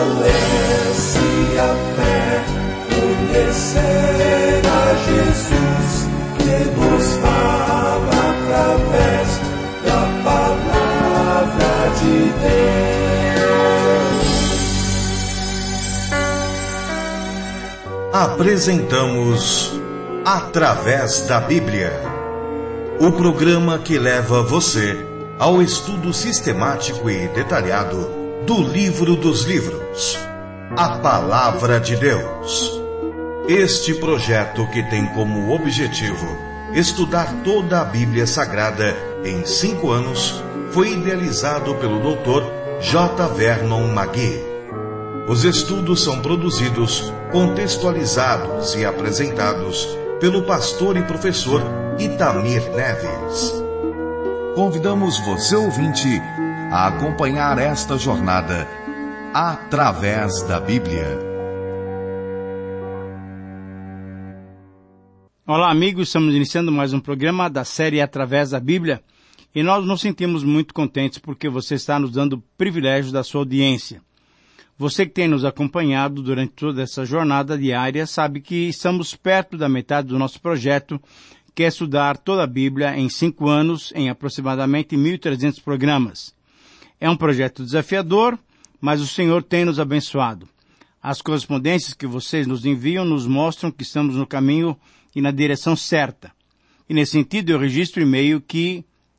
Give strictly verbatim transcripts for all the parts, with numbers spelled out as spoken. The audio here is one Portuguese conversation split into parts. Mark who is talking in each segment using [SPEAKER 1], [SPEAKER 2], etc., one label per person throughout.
[SPEAKER 1] fortalece a fé, conhecer a Jesus, que nos fala através da palavra de Deus.
[SPEAKER 2] Apresentamos Através da Bíblia, o programa que leva você ao estudo sistemático e detalhado do livro dos livros, a Palavra de Deus. Este projeto, que tem como objetivo estudar toda a Bíblia Sagrada em cinco anos, foi idealizado pelo doutor J. Vernon McGee. Os estudos são produzidos, contextualizados e apresentados pelo pastor e professor Itamir Neves. Convidamos você, ouvinte, a acompanhar esta jornada através da Bíblia.
[SPEAKER 3] Olá, amigos, estamos iniciando mais um programa da série Através da Bíblia e nós nos sentimos muito contentes porque você está nos dando o privilégio da sua audiência. Você que tem nos acompanhado durante toda essa jornada diária sabe que estamos perto da metade do nosso projeto, que é estudar toda a Bíblia em cinco anos, em aproximadamente mil e trezentos programas. É um projeto desafiador, mas o Senhor tem nos abençoado. As correspondências que vocês nos enviam nos mostram que estamos no caminho e na direção certa. E nesse sentido eu registro o e-mail que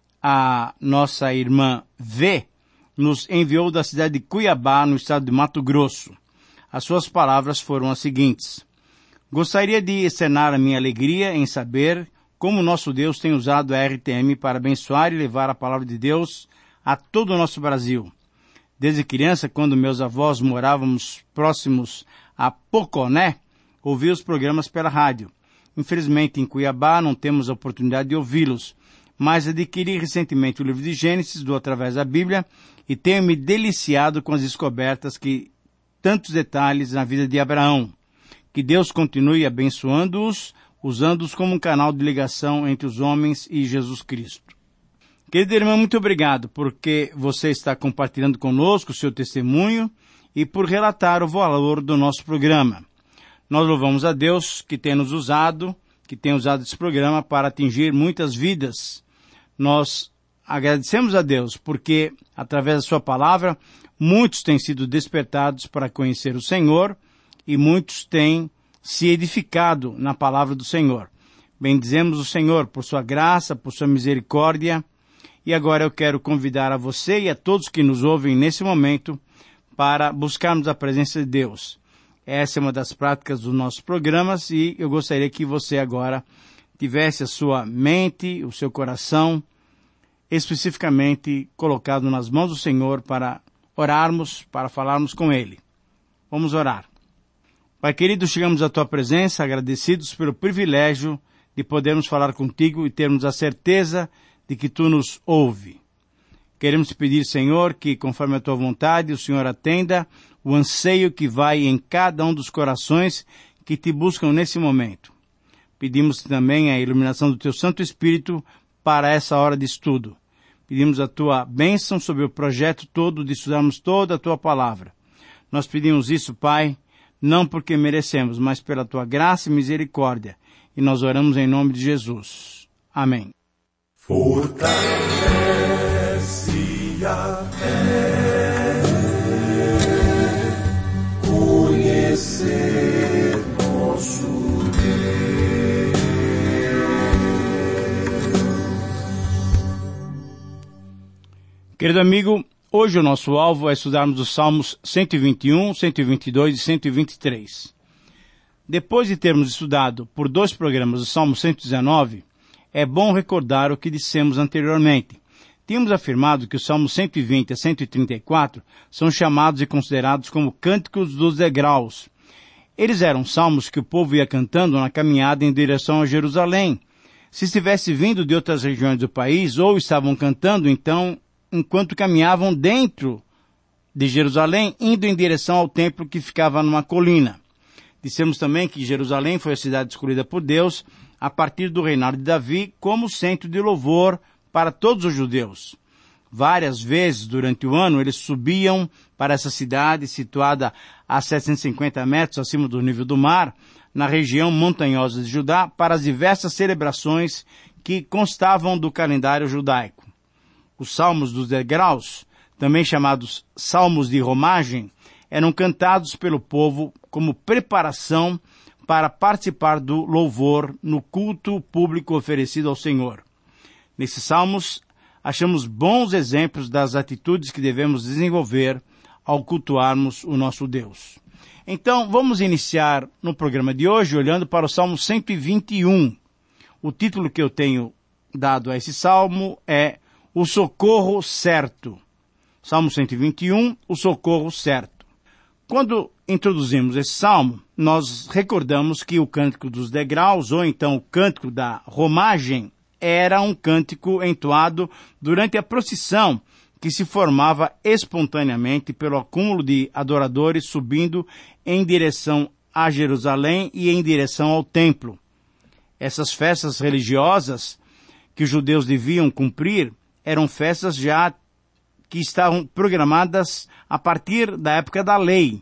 [SPEAKER 3] a nossa irmã V nos enviou da cidade de Cuiabá, no estado de Mato Grosso. As suas palavras foram as seguintes: gostaria de externar a minha alegria em saber como nosso Deus tem usado a R T M para abençoar e levar a palavra de Deus a todo o nosso Brasil. Desde criança, quando meus avós morávamos próximos a Poconé, ouvi os programas pela rádio. Infelizmente, em Cuiabá, não temos a oportunidade de ouvi-los, mas adquiri recentemente o livro de Gênesis, do Através da Bíblia, e tenho me deliciado com as descobertas que tantos detalhes na vida de Abraão. Que Deus continue abençoando-os, usando-os como um canal de ligação entre os homens e Jesus Cristo. Querida irmã, muito obrigado porque você está compartilhando conosco o seu testemunho e por relatar o valor do nosso programa. Nós louvamos a Deus que tem nos usado, que tem usado esse programa para atingir muitas vidas. Nós agradecemos a Deus porque, através da sua palavra, muitos têm sido despertados para conhecer o Senhor e muitos têm se edificado na palavra do Senhor. Bendizemos o Senhor por sua graça, por sua misericórdia. E agora eu quero convidar a você e a todos que nos ouvem nesse momento para buscarmos a presença de Deus. Essa é uma das práticas dos nossos programas e eu gostaria que você agora tivesse a sua mente, o seu coração, especificamente colocado nas mãos do Senhor para orarmos, para falarmos com Ele. Vamos orar. Pai querido, chegamos à Tua presença agradecidos pelo privilégio de podermos falar contigo e termos a certeza de que Tu nos ouve. Queremos te pedir, Senhor, que conforme a Tua vontade o Senhor atenda o anseio que vai em cada um dos corações que Te buscam nesse momento. Pedimos também a iluminação do Teu Santo Espírito para essa hora de estudo. Pedimos a Tua bênção sobre o projeto todo de estudarmos toda a Tua palavra. Nós pedimos isso, Pai, não porque merecemos, mas pela Tua graça e misericórdia. E nós oramos em nome de Jesus. Amém.
[SPEAKER 1] Fortalece a fé, conhecer nosso Deus.
[SPEAKER 3] Querido amigo, hoje o nosso alvo é estudarmos os Salmos cento e vinte e um, cento e vinte e dois e cento e vinte e três. Depois de termos estudado por dois programas o Salmo cento e dezenove, é bom recordar o que dissemos anteriormente. Tínhamos afirmado que os Salmos cento e vinte a cento e trinta e quatro são chamados e considerados como cânticos dos degraus. Eles eram salmos que o povo ia cantando na caminhada em direção a Jerusalém. Se estivesse vindo de outras regiões do país, ou estavam cantando, então, enquanto caminhavam dentro de Jerusalém, indo em direção ao templo que ficava numa colina. Dissemos também que Jerusalém foi a cidade escolhida por Deus a partir do reinado de Davi como centro de louvor para todos os judeus. Várias vezes durante o ano eles subiam para essa cidade situada a setecentos e cinquenta metros acima do nível do mar, na região montanhosa de Judá, para as diversas celebrações que constavam do calendário judaico. Os salmos dos degraus, também chamados salmos de romagem, eram cantados pelo povo como preparação para participar do louvor no culto público oferecido ao Senhor. Nesses salmos, achamos bons exemplos das atitudes que devemos desenvolver ao cultuarmos o nosso Deus. Então, vamos iniciar no programa de hoje olhando para o Salmo cento e vinte e um. O título que eu tenho dado a esse salmo é O Socorro Certo. Salmo cento e vinte e um, O Socorro Certo. Quando introduzimos esse salmo, nós recordamos que o Cântico dos Degraus, ou então o Cântico da Romagem, era um cântico entoado durante a procissão que se formava espontaneamente pelo acúmulo de adoradores subindo em direção a Jerusalém e em direção ao templo. Essas festas religiosas que os judeus deviam cumprir eram festas já que estavam programadas a partir da época da lei.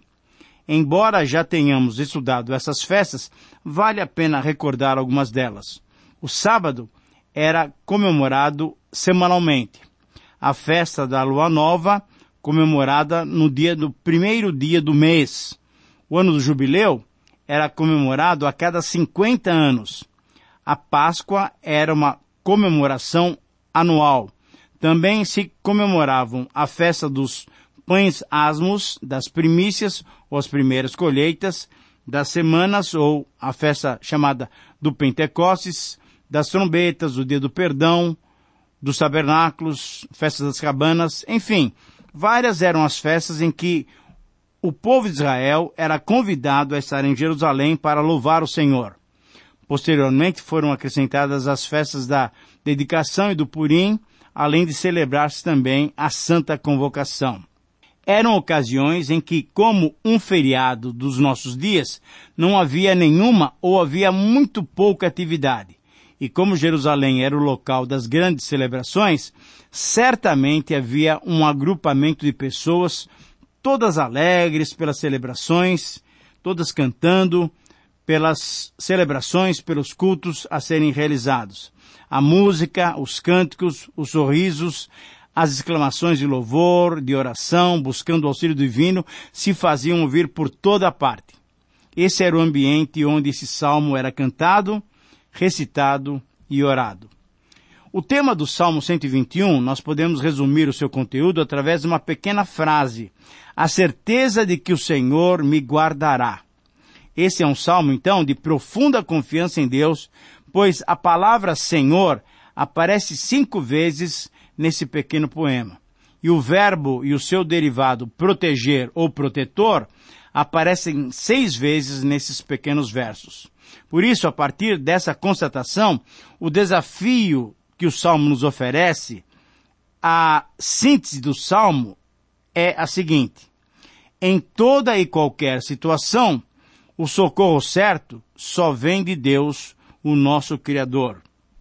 [SPEAKER 3] Embora já tenhamos estudado essas festas, vale a pena recordar algumas delas. O sábado era comemorado semanalmente. A festa da Lua Nova, comemorada no dia do primeiro dia do mês. O ano do jubileu era comemorado a cada cinquenta anos. A Páscoa era uma comemoração anual. Também se comemoravam a festa dos pães asmos, das primícias ou as primeiras colheitas, das semanas ou a festa chamada do Pentecostes, das trombetas, o dia do perdão, dos tabernáculos, festas das cabanas, enfim, várias eram as festas em que o povo de Israel era convidado a estar em Jerusalém para louvar o Senhor. Posteriormente foram acrescentadas as festas da dedicação e do Purim, além de celebrar-se também a Santa Convocação. Eram ocasiões em que, como um feriado dos nossos dias, não havia nenhuma ou havia muito pouca atividade. E como Jerusalém era o local das grandes celebrações, certamente havia um agrupamento de pessoas, todas alegres pelas celebrações, todas cantando pelas celebrações, pelos cultos a serem realizados. A música, os cânticos, os sorrisos, as exclamações de louvor, de oração, buscando o auxílio divino, se faziam ouvir por toda parte. Esse era o ambiente onde esse salmo era cantado, recitado e orado. O tema do Salmo cento e vinte e um, nós podemos resumir o seu conteúdo através de uma pequena frase: a certeza de que o Senhor me guardará. Esse é um salmo, então, de profunda confiança em Deus, pois a palavra Senhor aparece cinco vezes nesse pequeno poema. E o verbo e o seu derivado proteger ou protetor aparecem seis vezes nesses pequenos versos. Por isso, a partir dessa constatação, o desafio que o Salmo nos oferece, a síntese do Salmo é a seguinte: em toda e qualquer situação, o socorro certo só vem de Deus, o nosso Criador.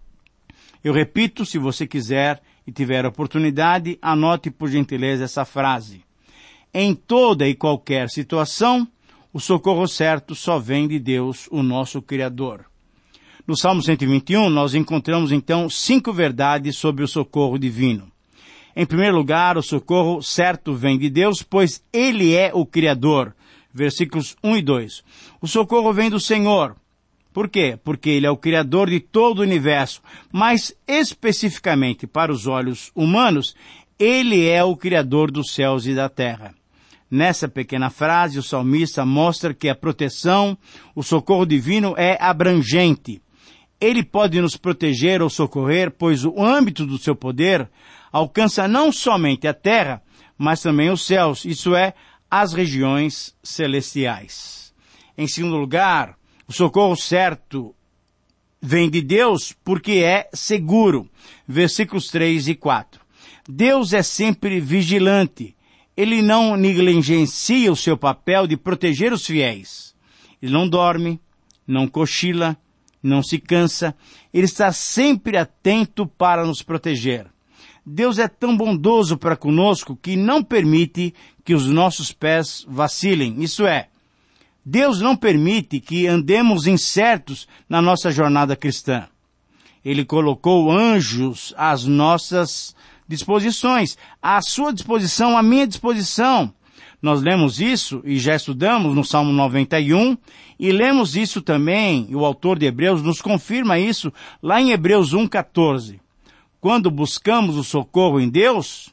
[SPEAKER 3] Eu repito, se você quiser e tiver oportunidade, anote por gentileza essa frase. Em toda e qualquer situação, o socorro certo só vem de Deus, o nosso Criador. No Salmo cento e vinte e um, nós encontramos então cinco verdades sobre o socorro divino. Em primeiro lugar, o socorro certo vem de Deus, pois Ele é o Criador. Versículos um e dois. O socorro vem do Senhor. Por quê? Porque Ele é o Criador de todo o universo, mas especificamente para os olhos humanos, Ele é o Criador dos céus e da terra. Nessa pequena frase, o salmista mostra que a proteção, o socorro divino é abrangente. Ele pode nos proteger ou socorrer, pois o âmbito do seu poder alcança não somente a terra, mas também os céus, isso é, as regiões celestiais. Em segundo lugar, o socorro certo vem de Deus porque é seguro. Versículos três e quatro. Deus é sempre vigilante. Ele não negligencia o seu papel de proteger os fiéis. Ele não dorme, não cochila, não se cansa. Ele está sempre atento para nos proteger. Deus é tão bondoso para conosco que não permite que os nossos pés vacilem. Isso é, Deus não permite que andemos incertos na nossa jornada cristã. Ele colocou anjos às nossas disposições, à sua disposição, à minha disposição. Nós lemos isso e já estudamos no Salmo noventa e um, e lemos isso também, e o autor de Hebreus nos confirma isso lá em Hebreus um, quatorze. Quando buscamos o socorro em Deus,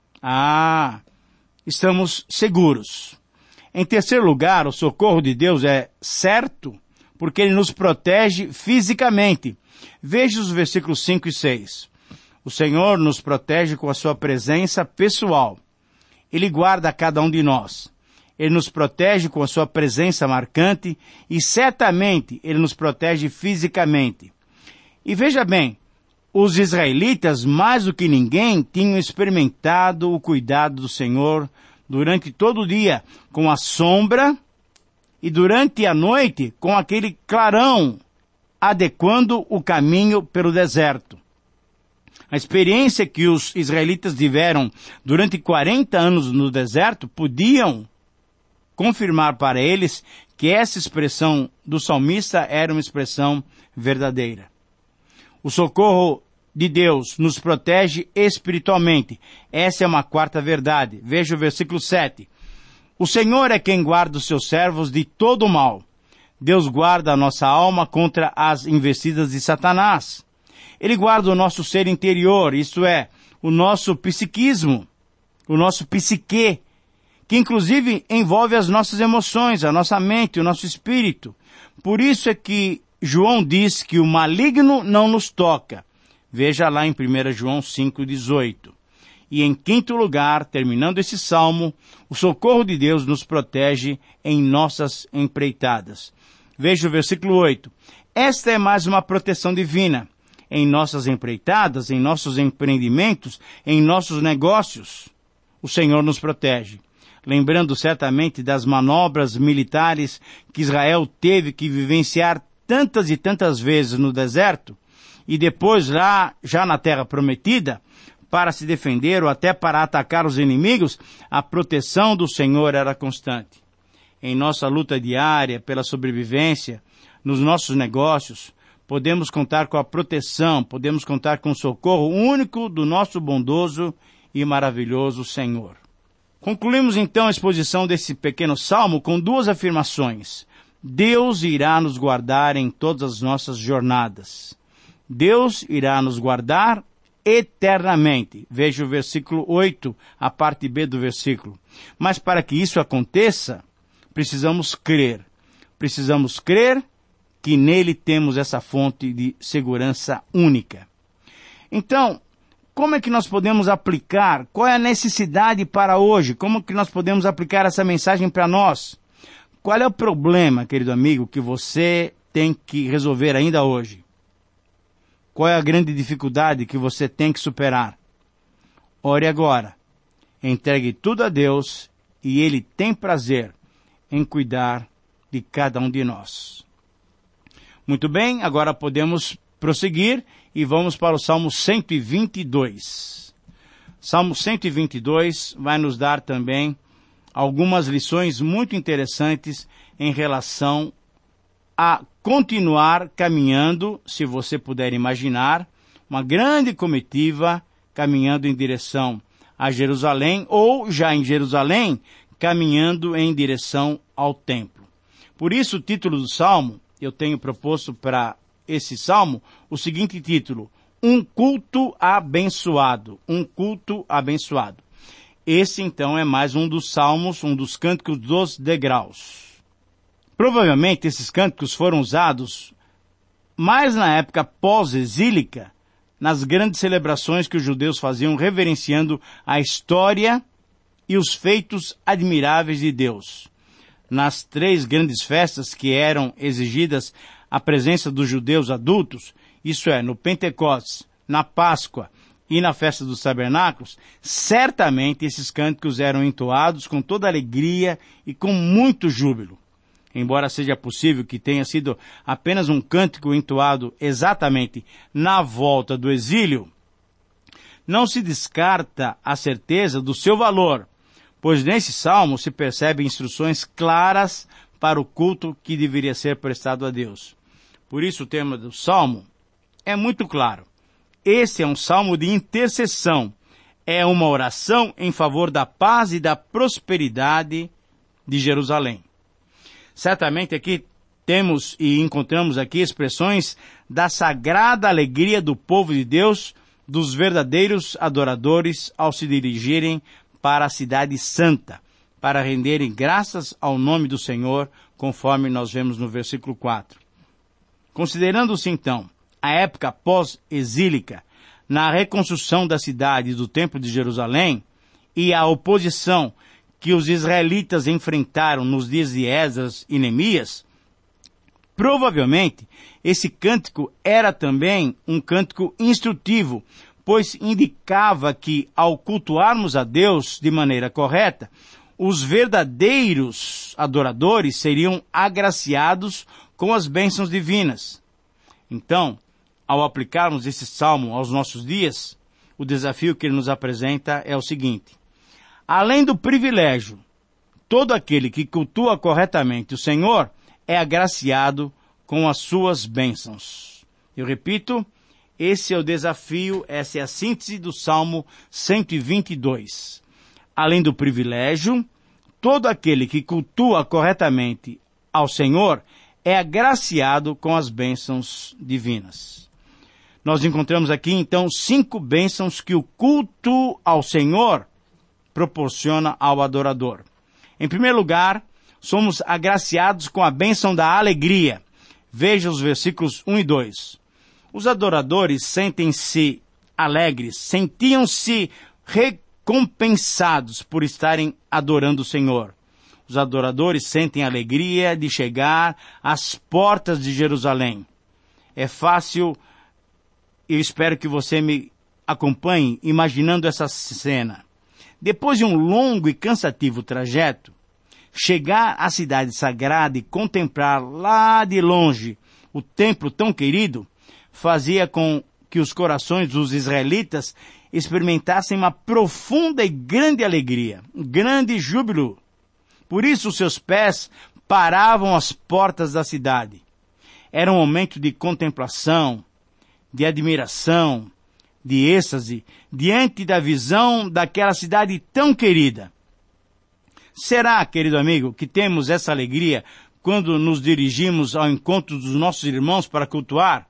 [SPEAKER 3] ah, estamos seguros. Em terceiro lugar, o socorro de Deus é certo, porque Ele nos protege fisicamente. Veja os versículos cinco e seis. O Senhor nos protege com a sua presença pessoal. Ele guarda cada um de nós. Ele nos protege com a sua presença marcante e certamente Ele nos protege fisicamente. E veja bem, os israelitas, mais do que ninguém, tinham experimentado o cuidado do Senhor durante todo o dia, com a sombra, e durante a noite, com aquele clarão, adequando o caminho pelo deserto. A experiência que os israelitas tiveram durante quarenta anos no deserto podiam confirmar para eles que essa expressão do salmista era uma expressão verdadeira. O socorro de Deus nos protege espiritualmente. Essa é uma quarta verdade. Veja o versículo sete. O Senhor é quem guarda os seus servos de todo o mal. Deus guarda a nossa alma contra as investidas de Satanás. Ele guarda o nosso ser interior, isto é, o nosso psiquismo, o nosso psique, que inclusive envolve as nossas emoções, a nossa mente, o nosso espírito. Por isso é que João diz que o maligno não nos toca. Veja lá em primeira João cinco, dezoito. E em quinto lugar, terminando esse salmo, o socorro de Deus nos protege em nossas empreitadas. Veja o versículo oito. Esta é mais uma proteção divina. Em nossas empreitadas, em nossos empreendimentos, em nossos negócios, o Senhor nos protege. Lembrando certamente das manobras militares que Israel teve que vivenciar tantas e tantas vezes no deserto, e depois lá, já na terra prometida, para se defender ou até para atacar os inimigos, a proteção do Senhor era constante. Em nossa luta diária pela sobrevivência, nos nossos negócios, podemos contar com a proteção, podemos contar com o socorro único do nosso bondoso e maravilhoso Senhor. Concluímos então a exposição desse pequeno salmo com duas afirmações. Deus irá nos guardar em todas as nossas jornadas. Deus irá nos guardar eternamente. Veja o versículo oito, a parte B do versículo. Mas para que isso aconteça, precisamos crer. Precisamos crer que nele temos essa fonte de segurança única. Então, como é que nós podemos aplicar? Qual é a necessidade para hoje? Como que nós podemos aplicar essa mensagem para nós? Qual é o problema, querido amigo, que você tem que resolver ainda hoje? Qual é a grande dificuldade que você tem que superar? Ore agora. Entregue tudo a Deus e Ele tem prazer em cuidar de cada um de nós. Muito bem, agora podemos prosseguir e vamos para o Salmo cento e vinte e dois. Salmo cento e vinte e dois vai nos dar também algumas lições muito interessantes em relação a continuar caminhando, se você puder imaginar, uma grande comitiva caminhando em direção a Jerusalém ou já em Jerusalém, caminhando em direção ao templo. Por isso o título do Salmo, eu tenho proposto para esse Salmo o seguinte título: Um culto abençoado. Um culto abençoado. Esse, então, é mais um dos salmos, um dos cânticos dos degraus. Provavelmente esses cânticos foram usados mais na época pós-exílica, nas grandes celebrações que os judeus faziam reverenciando a história e os feitos admiráveis de Deus. Nas três grandes festas que eram exigidas a presença dos judeus adultos, isso é, no Pentecostes, na Páscoa e na festa dos tabernáculos, certamente esses cânticos eram entoados com toda alegria e com muito júbilo. Embora seja possível que tenha sido apenas um cântico entoado exatamente na volta do exílio, não se descarta a certeza do seu valor, pois nesse salmo se percebem instruções claras para o culto que deveria ser prestado a Deus. Por isso o tema do salmo é muito claro. Esse é um salmo de intercessão. É uma oração em favor da paz e da prosperidade de Jerusalém. Certamente aqui temos e encontramos aqui expressões da sagrada alegria do povo de Deus, dos verdadeiros adoradores ao se dirigirem para a cidade santa, para renderem graças ao nome do Senhor, conforme nós vemos no versículo quatro. Considerando-se então a época pós-exílica, na reconstrução da cidade e do templo de Jerusalém, e a oposição que os israelitas enfrentaram nos dias de Esdras e Neemias, provavelmente esse cântico era também um cântico instrutivo, pois indicava que, ao cultuarmos a Deus de maneira correta, os verdadeiros adoradores seriam agraciados com as bênçãos divinas. Então, ao aplicarmos esse salmo aos nossos dias, o desafio que ele nos apresenta é o seguinte: além do privilégio, todo aquele que cultua corretamente o Senhor é agraciado com as suas bênçãos. Eu repito, esse é o desafio, essa é a síntese do Salmo cento e vinte e dois. Além do privilégio, todo aquele que cultua corretamente ao Senhor é agraciado com as bênçãos divinas. Nós encontramos aqui, então, cinco bênçãos que o culto ao Senhor proporciona ao adorador. Em primeiro lugar, somos agraciados com a bênção da alegria. Veja os versículos um e dois. Os adoradores sentem-se alegres, sentiam-se recompensados por estarem adorando o Senhor. Os adoradores sentem a alegria de chegar às portas de Jerusalém. É fácil, eu espero que você me acompanhe imaginando essa cena. Depois de um longo e cansativo trajeto, chegar à cidade sagrada e contemplar lá de longe o templo tão querido, fazia com que os corações dos israelitas experimentassem uma profunda e grande alegria, um grande júbilo. Por isso seus pés paravam às portas da cidade. Era um momento de contemplação, de admiração, de êxtase, diante da visão daquela cidade tão querida. Será, querido amigo, que temos essa alegria quando nos dirigimos ao encontro dos nossos irmãos para cultuar?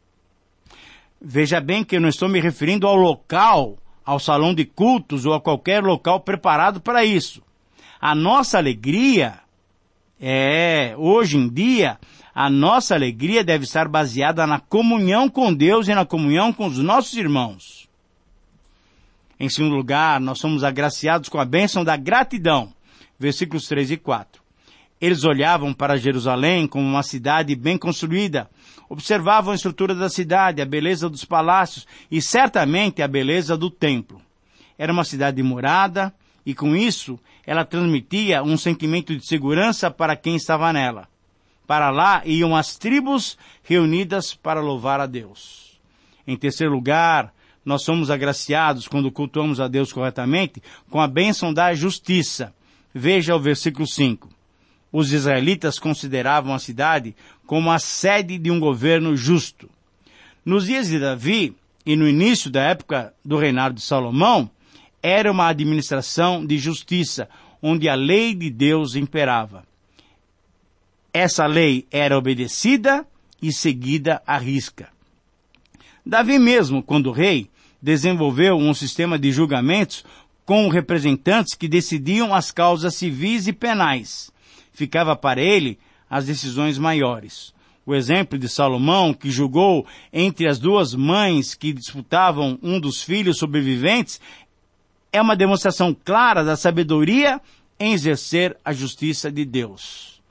[SPEAKER 3] Veja bem que eu não estou me referindo ao local, ao salão de cultos ou a qualquer local preparado para isso. A nossa alegria, é, hoje em dia, a nossa alegria deve estar baseada na comunhão com Deus e na comunhão com os nossos irmãos. Em segundo lugar, nós somos agraciados com a bênção da gratidão. Versículos três e quatro. Eles olhavam para Jerusalém como uma cidade bem construída, observavam a estrutura da cidade, a beleza dos palácios e certamente a beleza do templo. Era uma cidade morada e com isso ela transmitia um sentimento de segurança para quem estava nela. Para lá iam as tribos reunidas para louvar a Deus. Em terceiro lugar, nós somos agraciados quando cultuamos a Deus corretamente com a bênção da justiça. Veja o versículo cinco. Os israelitas consideravam a cidade como a sede de um governo justo. Nos dias de Davi e no início da época do reinado de Salomão, era uma administração de justiça, onde a lei de Deus imperava. Essa lei era obedecida e seguida à risca. Davi mesmo, quando rei, desenvolveu um sistema de julgamentos com representantes que decidiam as causas civis e penais. Ficava para ele as decisões maiores. O exemplo de Salomão, que julgou entre as duas mães que disputavam um dos filhos sobreviventes, é uma demonstração clara da sabedoria em exercer a justiça de Deus.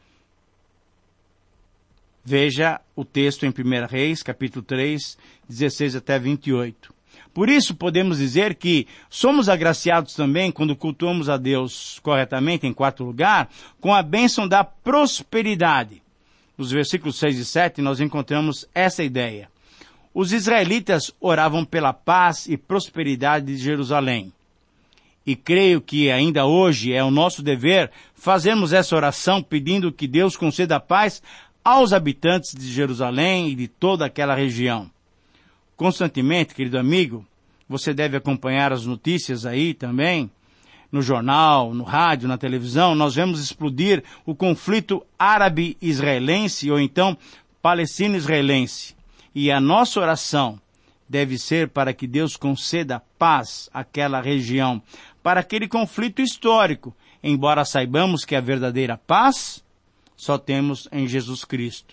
[SPEAKER 3] Veja o texto em primeira Reis, capítulo três, dezesseis até vinte e oito. Por isso podemos dizer que somos agraciados também quando cultuamos a Deus corretamente, em quarto lugar, com a bênção da prosperidade. Nos versículos seis e sete nós encontramos essa ideia. Os israelitas oravam pela paz e prosperidade de Jerusalém. E creio que ainda hoje é o nosso dever fazermos essa oração pedindo que Deus conceda paz aos habitantes de Jerusalém e de toda aquela região. Constantemente, querido amigo, você deve acompanhar as notícias aí também, no jornal, no rádio, na televisão. Nós vemos explodir o conflito árabe-israelense ou então palestino-israelense. E a nossa oração deve ser para que Deus conceda paz àquela região, para aquele conflito histórico, embora saibamos que a verdadeira paz só temos em Jesus Cristo.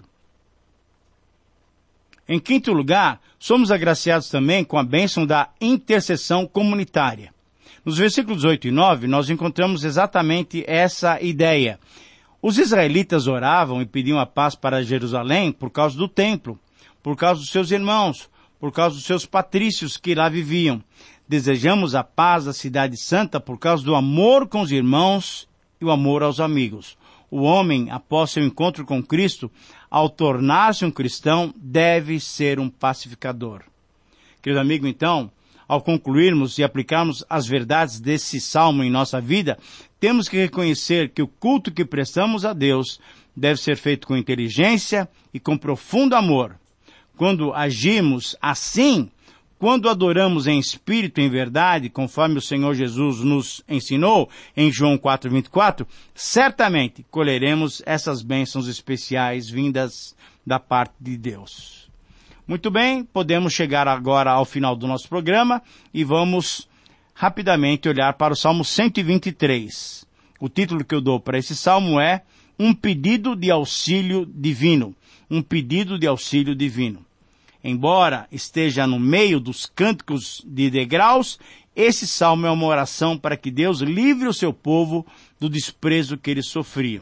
[SPEAKER 3] Em quinto lugar, somos agraciados também com a bênção da intercessão comunitária. Nos versículos oito e nove, nós encontramos exatamente essa ideia. Os israelitas oravam e pediam a paz para Jerusalém por causa do templo, por causa dos seus irmãos, por causa dos seus patrícios que lá viviam. Desejamos a paz da cidade santa por causa do amor com os irmãos e o amor aos amigos. O homem, após seu encontro com Cristo, ao tornar-se um cristão, deve ser um pacificador. Querido amigo, então, ao concluirmos e aplicarmos as verdades desse salmo em nossa vida, temos que reconhecer que o culto que prestamos a Deus deve ser feito com inteligência e com profundo amor. Quando agimos assim, quando adoramos em espírito e em verdade, conforme o Senhor Jesus nos ensinou em João quatro, vinte e quatro, certamente colheremos essas bênçãos especiais vindas da parte de Deus. Muito bem, podemos chegar agora ao final do nosso programa e vamos rapidamente olhar para o Salmo cento e vinte e três. O título que eu dou para esse salmo é Um Pedido de Auxílio Divino. Um Pedido de Auxílio Divino. Embora esteja no meio dos cânticos de degraus, esse salmo é uma oração para que Deus livre o seu povo do desprezo que eles sofriam.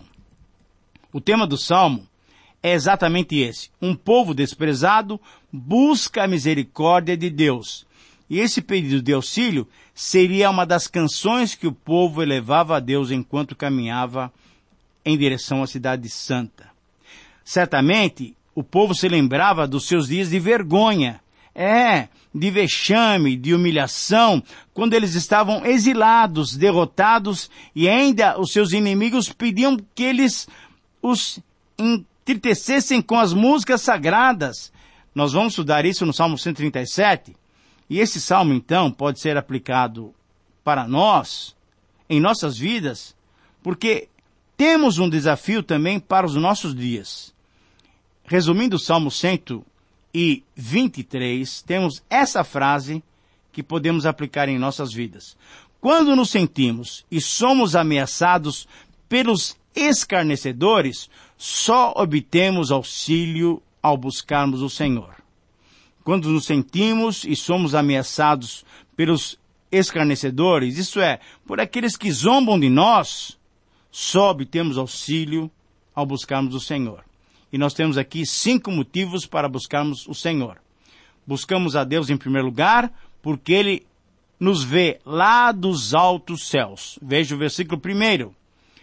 [SPEAKER 3] O tema do salmo é exatamente esse. Um povo desprezado busca a misericórdia de Deus. E esse pedido de auxílio seria uma das canções que o povo elevava a Deus enquanto caminhava em direção à cidade santa. Certamente, o povo se lembrava dos seus dias de vergonha, é, de vexame, de humilhação, quando eles estavam exilados, derrotados, e ainda os seus inimigos pediam que eles os entristecessem com as músicas sagradas. Nós vamos estudar isso no Salmo cento e trinta e sete, e esse salmo, então, pode ser aplicado para nós, em nossas vidas, porque temos um desafio também para os nossos dias. Resumindo o Salmo cento e vinte e três, temos essa frase que podemos aplicar em nossas vidas. Quando nos sentimos e somos ameaçados pelos escarnecedores, só obtemos auxílio ao buscarmos o Senhor. Quando nos sentimos e somos ameaçados pelos escarnecedores, isso é, por aqueles que zombam de nós, só obtemos auxílio ao buscarmos o Senhor. E nós temos aqui cinco motivos para buscarmos o Senhor. Buscamos a Deus em primeiro lugar, porque Ele nos vê lá dos altos céus. Veja o versículo primeiro.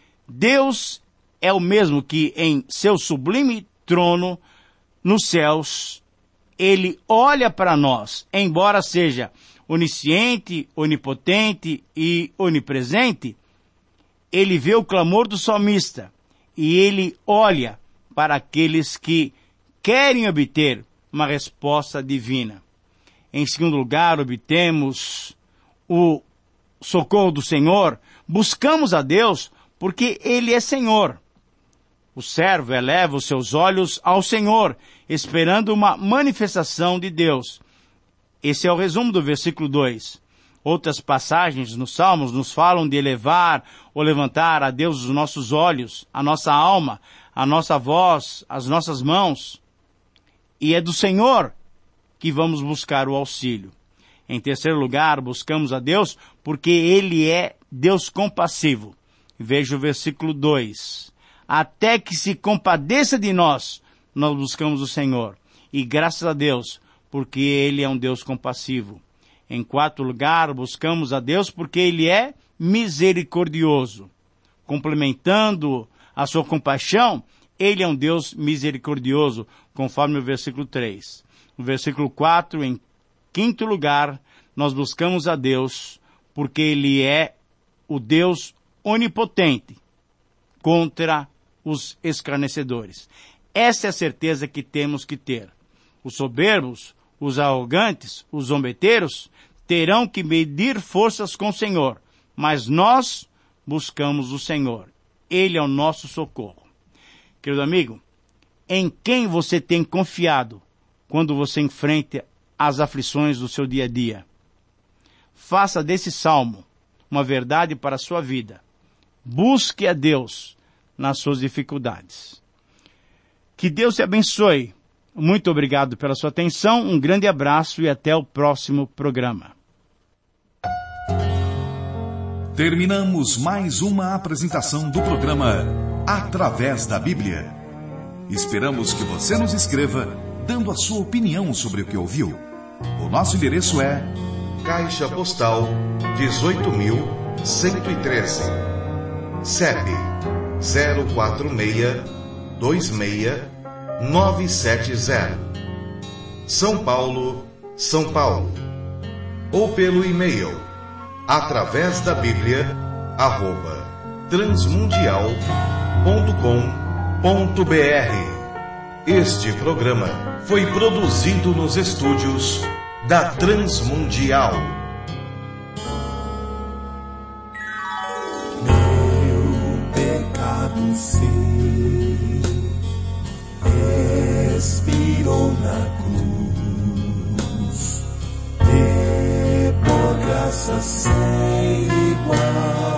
[SPEAKER 3] Deus é o mesmo que em seu sublime trono nos céus, Ele olha para nós, embora seja onisciente, onipotente e onipresente, Ele vê o clamor do salmista e Ele olha para aqueles que querem obter uma resposta divina. Em segundo lugar, obtemos o socorro do Senhor, buscamos a Deus porque Ele é Senhor. O servo eleva os seus olhos ao Senhor, esperando uma manifestação de Deus. Esse é o resumo do versículo dois. Outras passagens nos Salmos nos falam de elevar ou levantar a Deus os nossos olhos, a nossa alma, a nossa voz, as nossas mãos. E é do Senhor que vamos buscar o auxílio. Em terceiro lugar, buscamos a Deus porque Ele é Deus compassivo. Veja o versículo dois. Até que se compadeça de nós, nós buscamos o Senhor. E graças a Deus, porque Ele é um Deus compassivo. Em quarto lugar, buscamos a Deus porque Ele é misericordioso. Complementando a sua compaixão, Ele é um Deus misericordioso, conforme o versículo três. No versículo quatro, em quinto lugar, nós buscamos a Deus porque Ele é o Deus onipotente contra os escarnecedores. Essa é a certeza que temos que ter. Os soberbos, os arrogantes, os zombeteiros terão que medir forças com o Senhor, mas nós buscamos o Senhor. Ele é o nosso socorro. Querido amigo, em quem você tem confiado quando você enfrenta as aflições do seu dia a dia? Faça desse salmo uma verdade para a sua vida. Busque a Deus nas suas dificuldades. Que Deus te abençoe. Muito obrigado pela sua atenção, um grande abraço e até o próximo programa.
[SPEAKER 4] Terminamos mais uma apresentação do programa Através da Bíblia. Esperamos que você nos escreva dando a sua opinião sobre o que ouviu. O nosso endereço é
[SPEAKER 2] Caixa Postal dezoito mil cento e treze, C E P zero quatro seis dois seis nove sete zero, São Paulo, São Paulo. Ou pelo e-mail através da Bíblia arroba transmundial ponto com ponto br. Este programa foi produzido nos estúdios da Transmundial.
[SPEAKER 1] Meu pecado sim expirou na cruz, e por graça sem igual